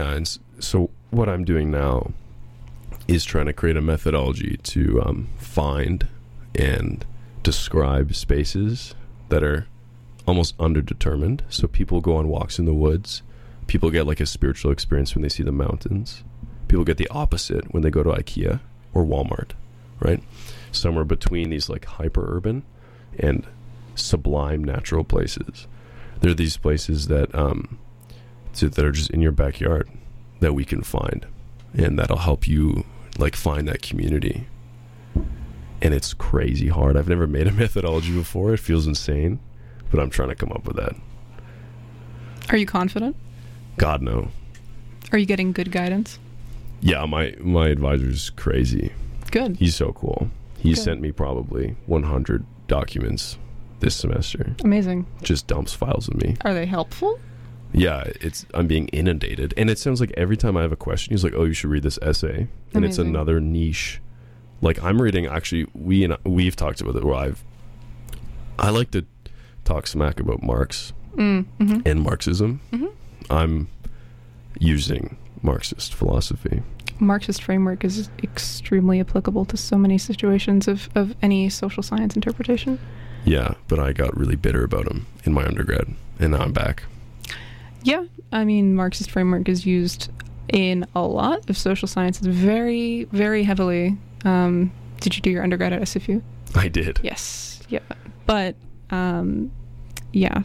So what I'm doing now is trying to create a methodology to find and describe spaces that are almost underdetermined. So people go on walks in the woods. People get like a spiritual experience when they see the mountains. People get the opposite when they go to IKEA or Walmart, right? Somewhere between these like hyper-urban and sublime natural places. There are these places that that are just in your backyard that we can find, and that'll help you like find that community. And it's crazy hard. I've never made a methodology before. It feels insane, but I'm trying to come up with that. Are you confident? God, no. Are you getting good guidance? Yeah, my advisor's crazy. Good. He's so cool. He sent me probably 100 documents this semester. Amazing. Just dumps files with me. Are they helpful? Yeah, I'm being inundated. And it sounds like every time I have a question, he's like, oh, you should read this essay. And It's another niche. Like I'm reading, actually, we've talked about it, where I like to talk smack about Marx and Marxism. Mm-hmm. I'm using Marxist philosophy. Marxist framework is extremely applicable to so many situations of any social science interpretation. Yeah, but I got really bitter about him in my undergrad, and now I'm back. Yeah, I mean, Marxist framework is used in a lot of social sciences very, very heavily. Did you do your undergrad at SFU? I did. Yes, yeah. But, yeah,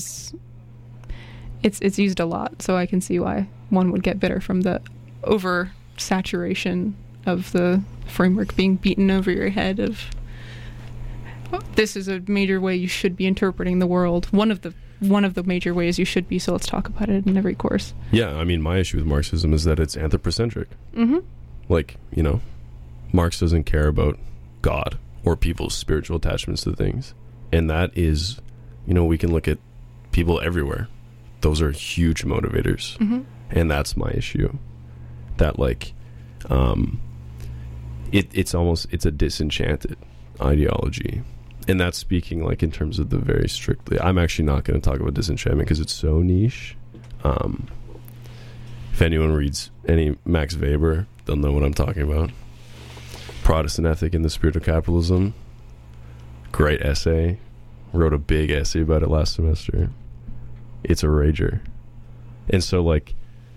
it's used a lot, so I can see why one would get bitter from the oversaturation of the framework being beaten over your head of, this is a major way you should be interpreting the world. One of the major ways you should be, so let's talk about it in every course. Yeah, I mean, my issue with Marxism is that it's anthropocentric. Mm-hmm. Like, Marx doesn't care about God or people's spiritual attachments to things. And that is, we can look at people everywhere. Those are huge motivators. Mm-hmm. And that's my issue. That, like, it's a disenchanted ideology. And that's speaking like in terms of the very strictly. I'm actually not going to talk about disenchantment because it's so niche. If anyone reads any Max Weber, they'll know what I'm talking about. Protestant Ethic in the Spirit of Capitalism. Great essay. Wrote a big essay about it last semester. It's a rager. And so like,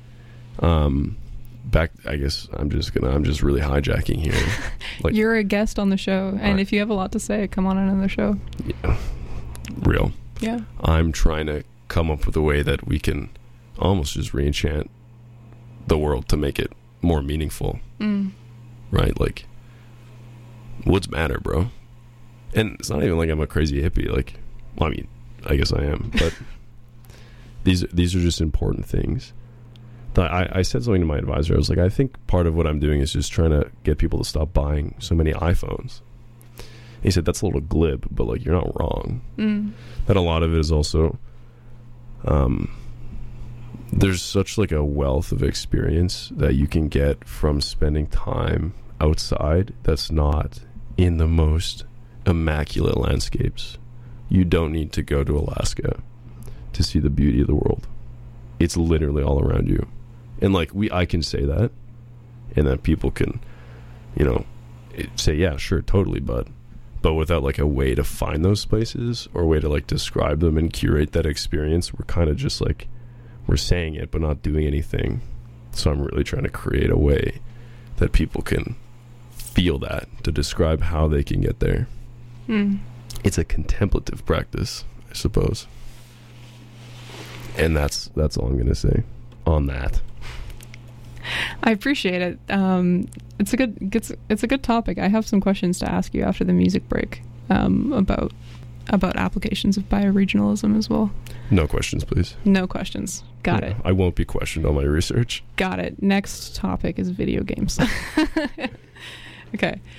back, I guess I'm just really hijacking here. Like, you're a guest on the show, and if you have a lot to say, come on another show. Yeah. Real. Yeah. I'm trying to come up with a way that we can almost just re-enchant the world to make it more meaningful. Right? Like, woods matter, bro. And it's not even like I'm a crazy hippie. Like, well, I mean, I guess I am, but these are just important things. I said something to my advisor. I was like, I think part of what I'm doing is just trying to get people to stop buying so many iPhones. He said, that's a little glib, but like, you're not wrong. That a lot of it is also, there's such like a wealth of experience that you can get from spending time outside that's not in the most immaculate landscapes. You don't need to go to Alaska to see the beauty of the world. It's literally all around you. And like I can say that, and then people can, say, yeah, sure, totally, but without like a way to find those places or a way to like describe them and curate that experience, we're kind of just like, we're saying it but not doing anything. So I'm really trying to create a way that people can feel that, to describe how they can get there. It's a contemplative practice, I suppose. And that's all I'm going to say on that. I appreciate it. It's a good topic. I have some questions to ask you after the music break about applications of bioregionalism as well. No questions, please. No questions. Got it. I won't be questioned on my research. Got it. Next topic is video games. Okay.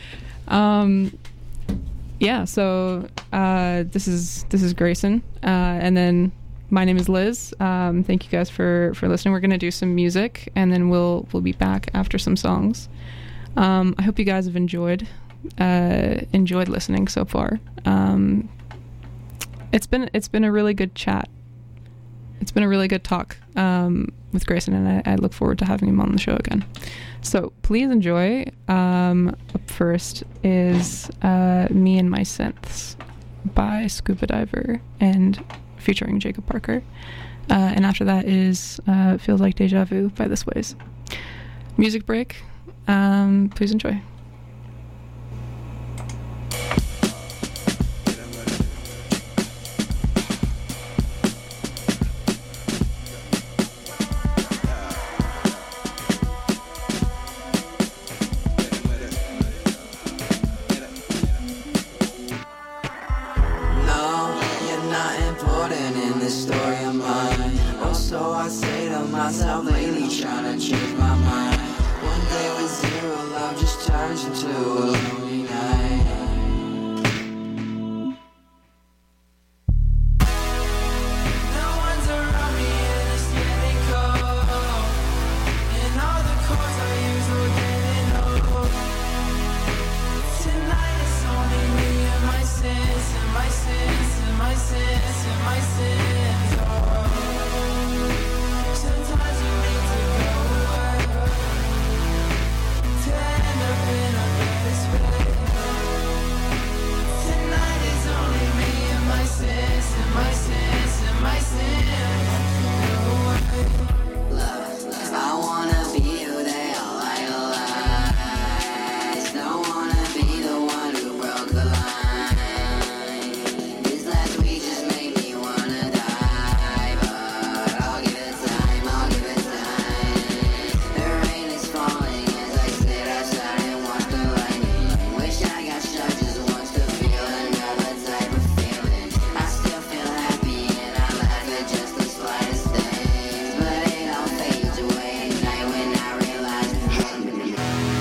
Yeah. So this is Grayson, and then my name is Liz. Thank you guys for listening. We're going to do some music, and then we'll be back after some songs. I hope you guys have enjoyed listening so far. It's been a really good chat. it's been a really good talk with Grayson, and I look forward to having him on the show again. So please enjoy. Up first is Me and My Synths by Scuba Diver and featuring Jacob Parker. And after that is Feels Like Deja Vu by This Ways. Music break. Please enjoy. Myself lately, trying to change my mind. One day with zero love just turns into a lonely night. No one's around me and it's getting cold. And all the chords I use are getting old. Tonight it's only me and my sins, and my sins, and my sins, and my sins. Oh. Sometimes you need to go away to end up in a better space. Tonight is only me and my sins, and my sins, and my sins. Go away. Love, I wanna be who they all idolize. Don't wanna be the one who broke the line. This last week just made me wanna die, but I'll give it time, I'll give it time. The rain is falling as I sit outside and watch the lightning. Wish I got shot just once to feel another type of feeling. I still feel happy and I laugh at just the slightest things, but it all fades away at night when I realize it's happening.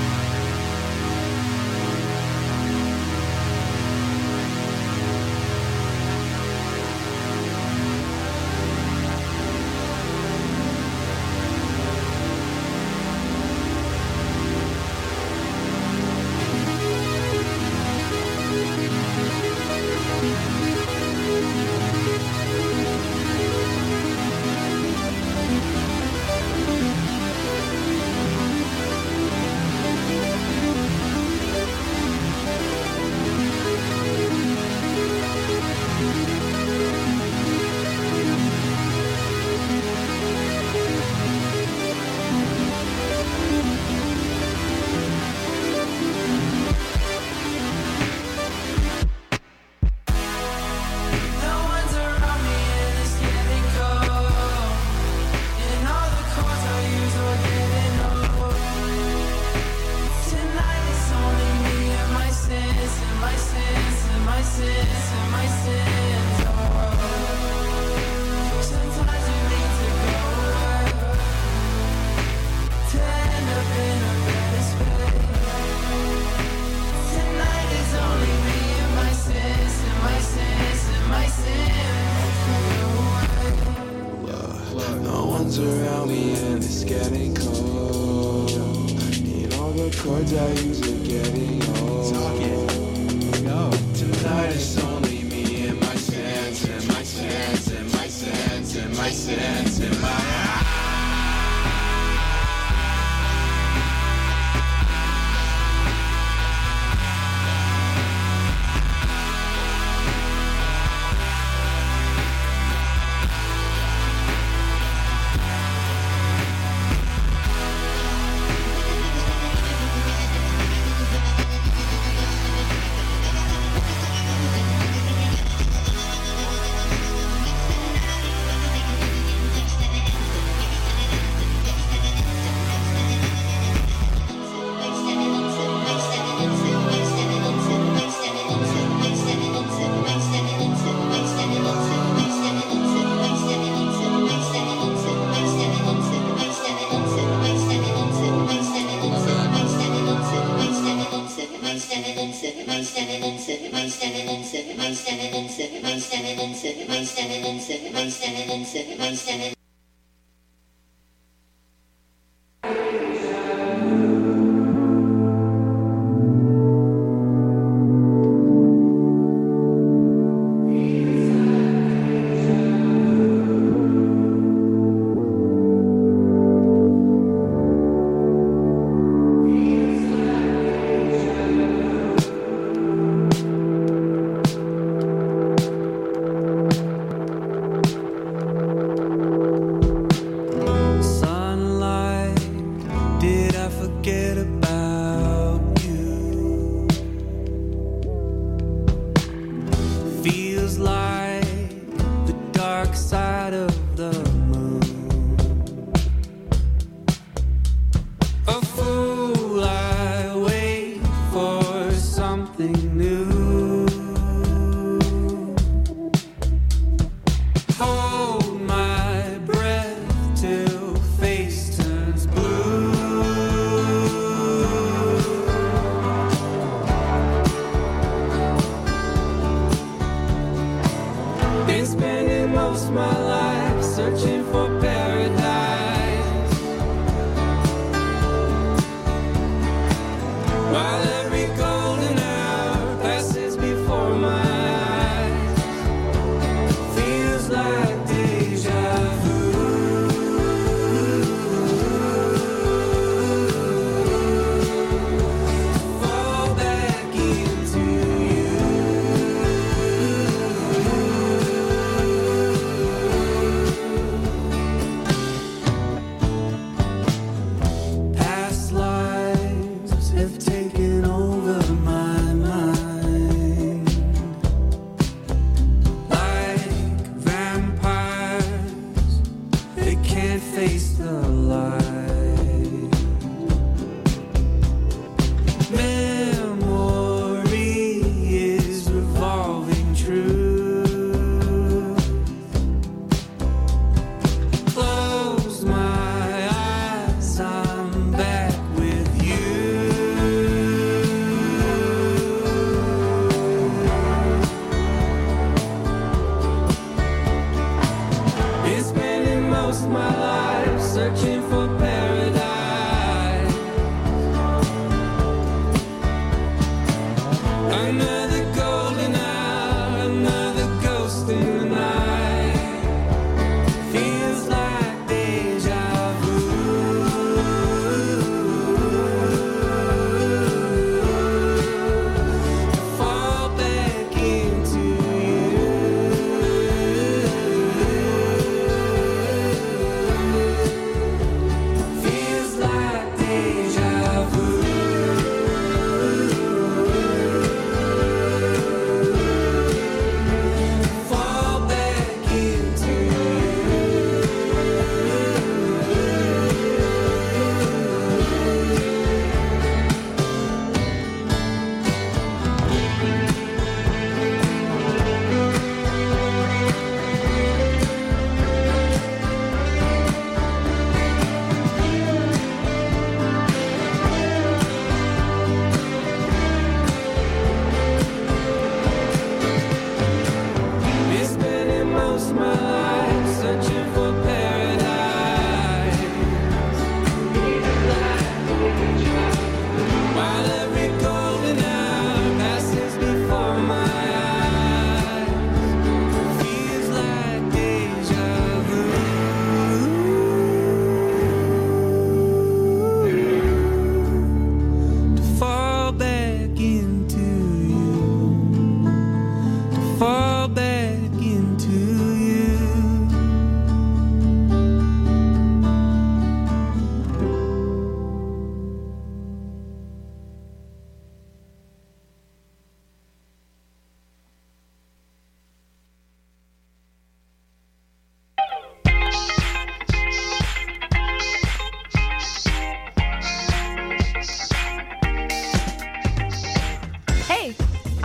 No one's around me and it's getting cold. And all the chords I use are getting old. Tonight it's only me and my sins, and my sins, and my sins, and my sins. Oh. Sometimes you need to go away to end up in a better space. Tonight is only me and my sins, and my sins, and my sins. No one's around me and it's getting cold. And all the chords I use are getting old. Tonight it's only me and my sins, and my sins, and my sins, and my sins, and my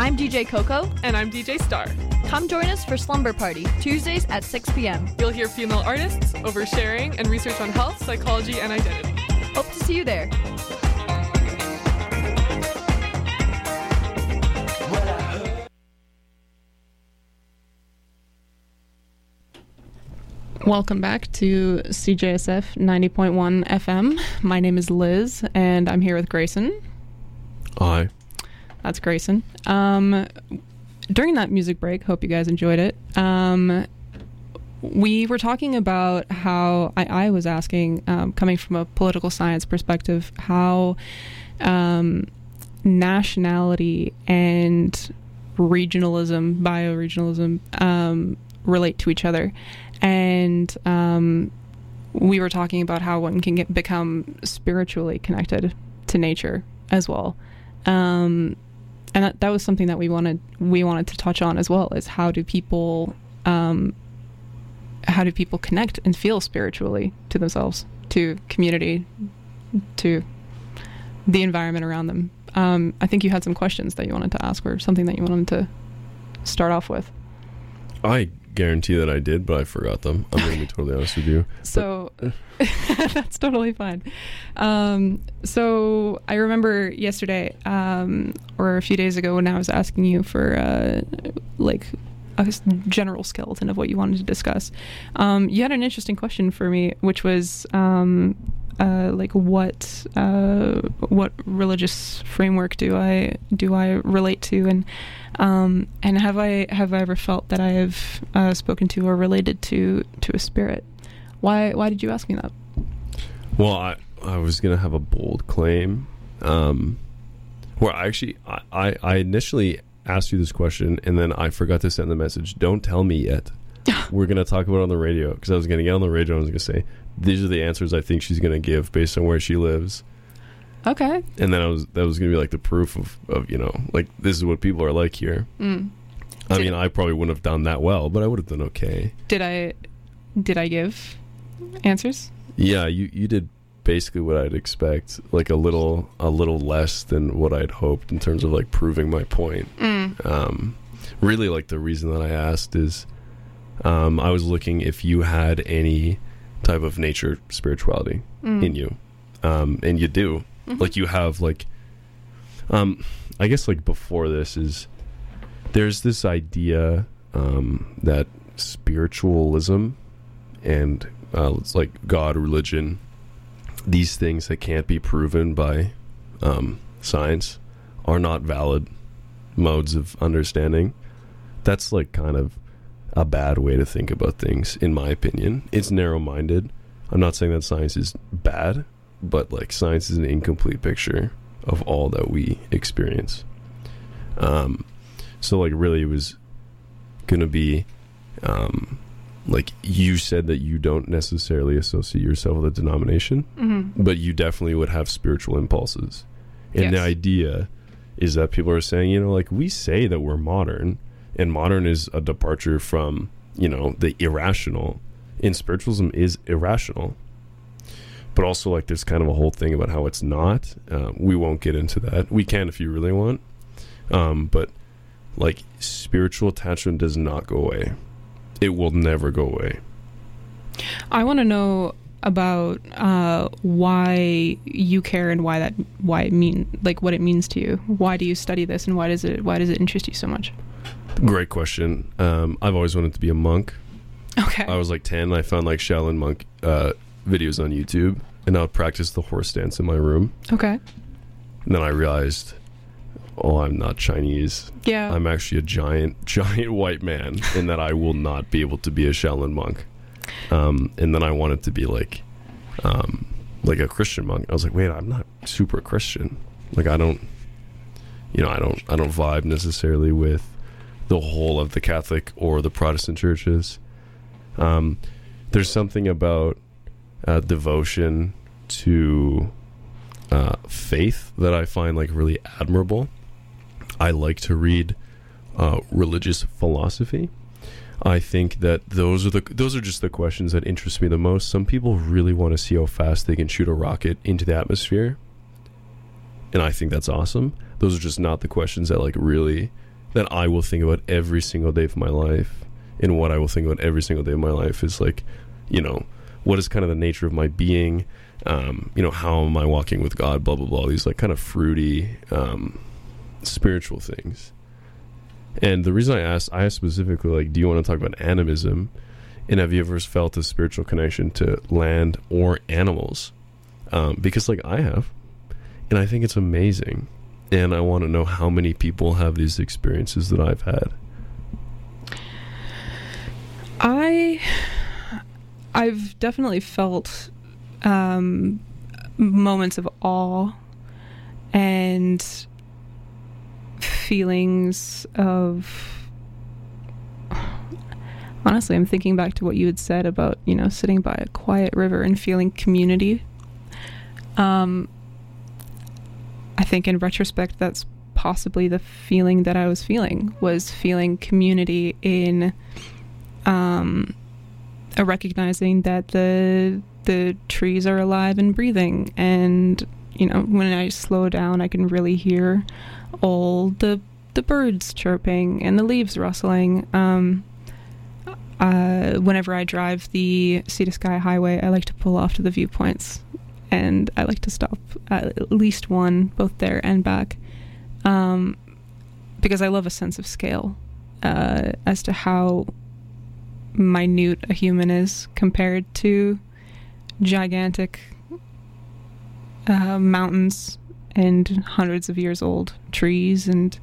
I'm DJ Coco. And I'm DJ Star. Come join us for Slumber Party, Tuesdays at 6 p.m. You'll hear female artists, oversharing, and research on health, psychology, and identity. Hope to see you there. Welcome back to CJSF 90.1 FM. My name is Liz, and I'm here with Grayson. Hi. That's Grayson. During that music break, hope you guys enjoyed it. We were talking about how I was asking, coming from a political science perspective, how nationality and regionalism, bioregionalism, relate to each other. And we were talking about how one can become spiritually connected to nature as well. And that was something that we wanted to touch on as well, is how do people connect and feel spiritually to themselves, to community, to the environment around them. I think you had some questions that you wanted to ask, or something that you wanted to start off with. I guarantee that I did, but I forgot them. I'm going to be totally honest with you. So that's totally fine. So I remember yesterday, or a few days ago, when I was asking you for like a general skeleton of what you wanted to discuss, you had an interesting question for me, which was like what religious framework do I relate to, and have I ever felt that I have spoken to or related to a spirit? Why did you ask me that? Well, I was gonna have a bold claim, where I initially asked you this question, and then I forgot to send the message. Don't tell me yet. We're gonna talk about it on the radio, because I was gonna get on the radio and I was gonna say, these are the answers I think she's gonna give based on where she lives. Okay. And then that was gonna be like the proof of like, this is what people are like here. I mean, I probably wouldn't have done that well, but I would have done okay. Did I give answers? Yeah, you did basically what I'd expect, like a little less than what I'd hoped in terms of like proving my point. Really, like, the reason that I asked is I was looking if you had any type of nature spirituality in you, and you do. Like, you have, like, I guess, like, before this is, there's this idea that spiritualism and it's like God, religion, these things that can't be proven by science are not valid modes of understanding. That's, like, kind of a bad way to think about things, in my opinion. It's narrow-minded. I'm not saying that science is bad, but, like, science is an incomplete picture of all that we experience. So, like, really it was gonna be like, you said that you don't necessarily associate yourself with a denomination, but you definitely would have spiritual impulses. And the idea is that people are saying, like, we say that we're modern, and modern is a departure from, the irrational, and spiritualism is irrational. But also, like, there's kind of a whole thing about how it's not. We won't get into that. We can if you really want. But, like, spiritual attachment does not go away. It will never go away. I want to know about why you care and what it means to you. Why do you study this, and why does it interest you so much? Great question. I've always wanted to be a monk. Okay. I was like 10. I found like Shaolin monk videos on YouTube, and I would practice the horse dance in my room. Okay. And then I realized, I'm not Chinese. Yeah. I'm actually a giant white man, and that I will not be able to be a Shaolin monk. And then I wanted to be like a Christian monk. I was like, wait, I'm not super Christian. Like, I don't vibe necessarily with the whole of the Catholic or the Protestant churches. There's something about devotion to faith that I find, like, really admirable. I like to read religious philosophy. I think that those are just the questions that interest me the most. Some people really want to see how fast they can shoot a rocket into the atmosphere, and I think that's awesome. Those are just not the questions that, like, really that I will think about every single day of my life. And what I will think about every single day of my life is like, you know, what is kind of the nature of my being? You know, how am I walking with God? Blah blah blah. These like kind of fruity, spiritual things. And the reason I asked specifically, like, do you want to talk about animism? And have you ever felt a spiritual connection to land or animals? Because, like, I have. And I think it's amazing. And I want to know how many people have these experiences that I've had. I've definitely felt moments of awe and feelings of, honestly, I'm thinking back to what you had said about, you know, sitting by a quiet river and feeling community. I think in retrospect, that's possibly the feeling that I was feeling, was feeling community in recognizing that the trees are alive and breathing. And, you know, when I slow down, I can really hear all the birds chirping and the leaves rustling. Whenever I drive the Sea to Sky Highway, I like to pull off to the viewpoints, and I like to stop at least one, both there and back, because I love a sense of scale as to how minute a human is compared to gigantic mountains and hundreds of years old trees and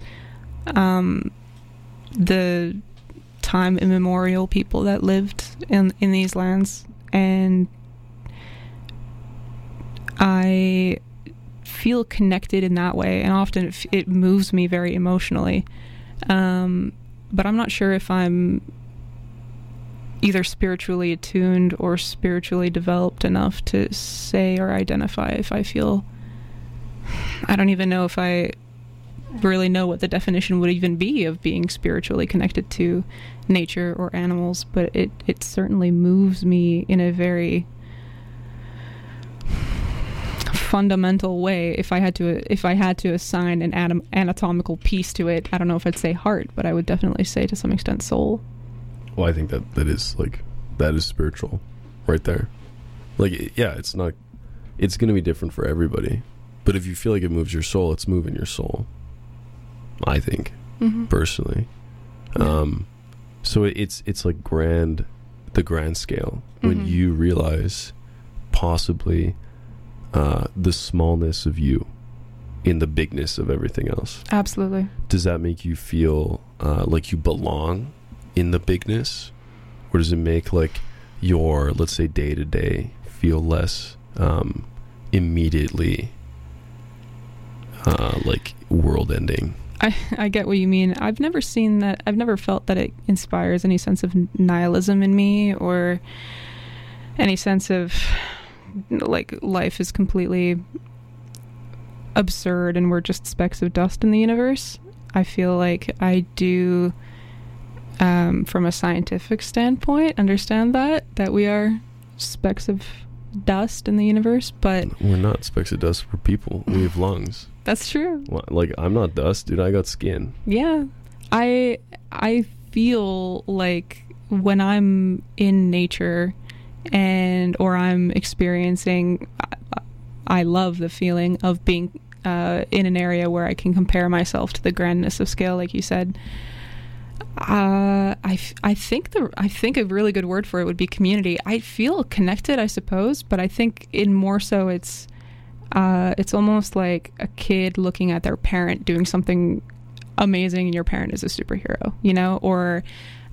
the time immemorial people that lived in these lands. And I feel connected in that way, and often it moves me very emotionally, but I'm not sure if I'm either spiritually attuned or spiritually developed enough to say or identify if I feel. I don't even know if I really know what the definition would even be of being spiritually connected to nature or animals, but it certainly moves me in a very fundamental way. If I had to assign an anatomical piece to it, I don't know if I'd say heart, but I would definitely say to some extent soul. Well, I think that is spiritual right there. Like, yeah, it's going to be different for everybody, but if you feel like it moves your soul, it's moving your soul, I think, personally. Yeah. So it's like the grand scale, when you realize possibly the smallness of you in the bigness of everything else. Absolutely. Does that make you feel like you belong in the bigness, or does it make like your, let's say, day-to-day feel less immediately like world-ending? I get what you mean. I've never seen that. I've never felt that it inspires any sense of nihilism in me, or any sense of like life is completely absurd and we're just specks of dust in the universe. I feel like I do, from a scientific standpoint, understand that we are specks of dust in the universe, but we're not specks of dust. We're people. We have lungs. That's true. Well, like, I'm not dust, dude. I got skin. Yeah. I feel like when I'm in nature or I'm experiencing, I love the feeling of being in an area where I can compare myself to the grandness of scale, like you said. I think a really good word for it would be community. I feel connected, I suppose, but I think in more so it's almost like a kid looking at their parent doing something amazing and your parent is a superhero, you know, or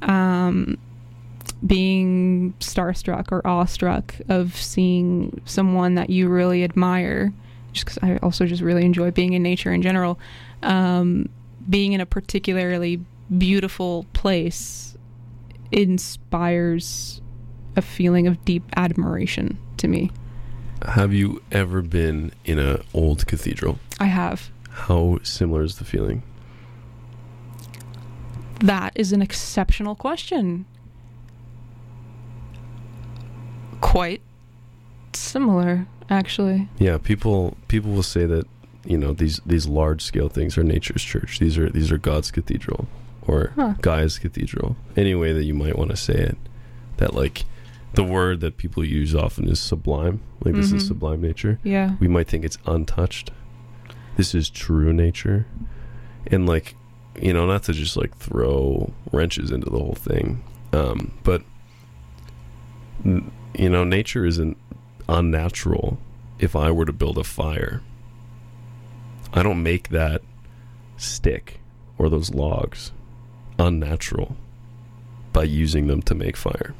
being starstruck or awestruck of seeing someone that you really admire, just because I also just really enjoy being in nature in general. Being in a particularly beautiful place inspires a feeling of deep admiration to me. Have you ever been in an old cathedral? I have. How similar is the feeling? That is an exceptional question. Quite similar, actually. Yeah, people will say that, these large scale things are nature's church. These are God's cathedral, or Gaia's cathedral. Any way that you might want to say it. That like the word that people use often is sublime. Like this is sublime nature. Yeah. We might think it's untouched. This is true nature. And like, not to just like throw wrenches into the whole thing. But nature isn't unnatural. If I were to build a fire, I don't make that stick or those logs unnatural by using them to make fire.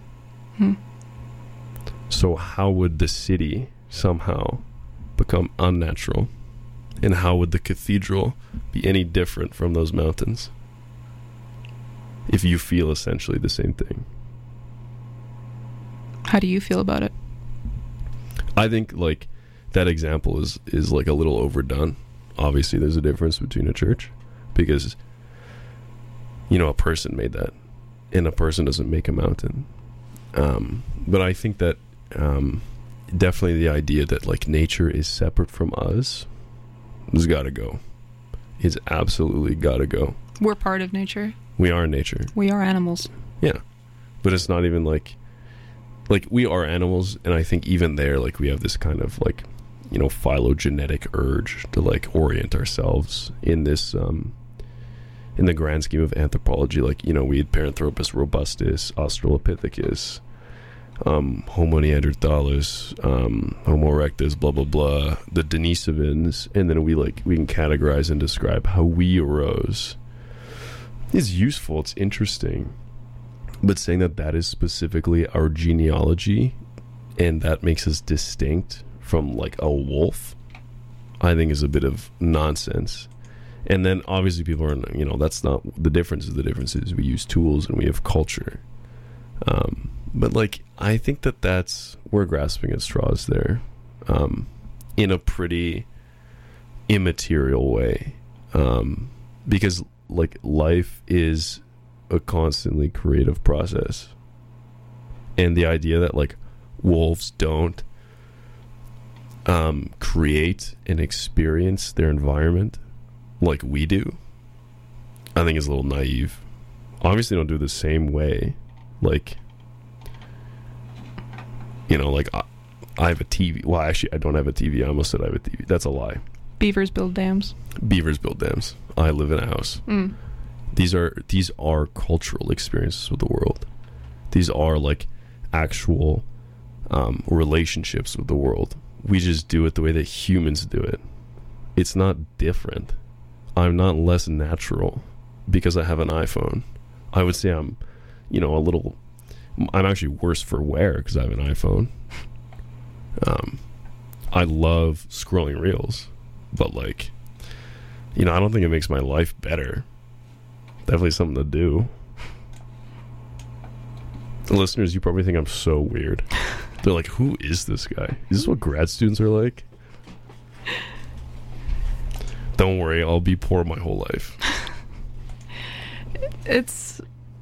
So how would the city somehow become unnatural? And how would the cathedral be any different from those mountains if you feel essentially the same thing? How do you feel about it? I think like that example is like a little overdone. Obviously there's a difference between a church, because a person made that, and a person doesn't make a mountain. But I think that definitely the idea that like nature is separate from us has got to go. It's absolutely got to go. We're part of nature. We are nature. We are animals. Yeah. But it's not even like we are animals, and I think even there, like we have this kind of like, phylogenetic urge to like orient ourselves in this, in the grand scheme of anthropology. Like, we had Paranthropus robustus, Australopithecus, Homo neanderthalis, Homo erectus, blah blah blah, the Denisovans, and then we can categorize and describe how we arose. It's useful, it's interesting, but saying that is specifically our genealogy and that makes us distinct from like a wolf, I think is a bit of nonsense. And then obviously people are, that's not the difference. The difference is we use tools and we have culture. But like, I think that's, we're grasping at straws there, in a pretty immaterial way. Because like life is a constantly creative process. And the idea that like wolves don't create and experience their environment like we do, I think is a little naive. Obviously don't do it the same way. Like, like I have a TV. Well, actually, I don't have a TV. I almost said I have a TV. That's a lie. Beavers build dams. Beavers build dams. I live in a house. These are cultural experiences with the world. These are like actual relationships with the world. We just do it the way that humans do it. It's not different. I'm not less natural because I have an iPhone. I would say I'm actually worse for wear because I have an iPhone. I love scrolling reels, but like, I don't think it makes my life better. Definitely something to do. The listeners, you probably think I'm so weird. They're like, who is this guy? Is this what grad students are like? Don't worry, I'll be poor my whole life. It's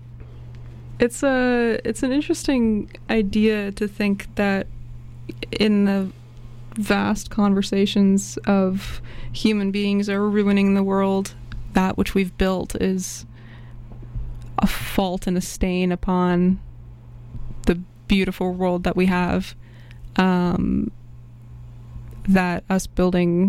an interesting idea to think that in the vast conversations of human beings are ruining the world, that which we've built is a fault and a stain upon the beautiful world that we have. That us building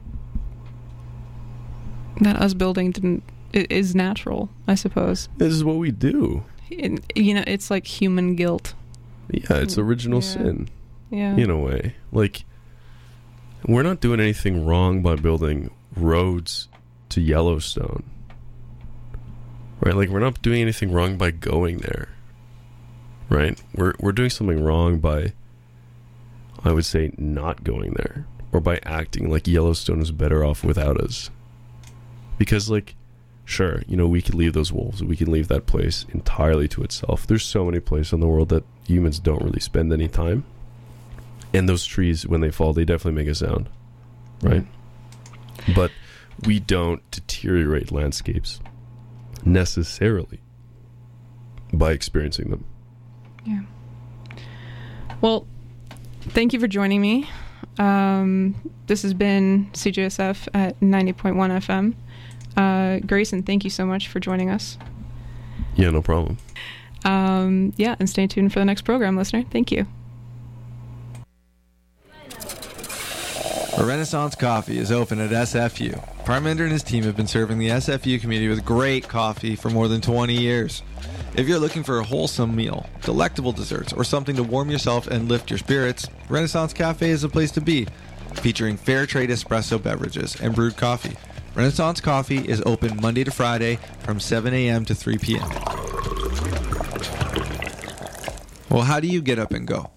is natural, I suppose. This is what we do. It's like human guilt. Yeah, it's original sin. Yeah. In a way. Like, we're not doing anything wrong by building roads to Yellowstone. Right? Like, we're not doing anything wrong by going there. Right? We're doing something wrong by, I would say, not going there. Or by acting like Yellowstone is better off without us. Because, like, sure, we could leave those wolves. We can leave that place entirely to itself. There's so many places in the world that humans don't really spend any time. And those trees, when they fall, they definitely make a sound. Right? But we don't deteriorate landscapes necessarily by experiencing them. Yeah. Well, thank you for joining me This has been CJSF at 90.1 FM. Grayson, thank you so much for joining us. Yeah, no problem. And stay tuned for the next program, listener. Thank you. Renaissance Coffee is open at SFU. Parminder and his team have been serving the SFU community with great coffee for more than 20 years. If you're looking for a wholesome meal, delectable desserts, or something to warm yourself and lift your spirits, Renaissance Cafe is the place to be. Featuring fair trade espresso beverages and brewed coffee, Renaissance Coffee is open Monday to Friday from 7 a.m. to 3 p.m. Well, how do you get up and go?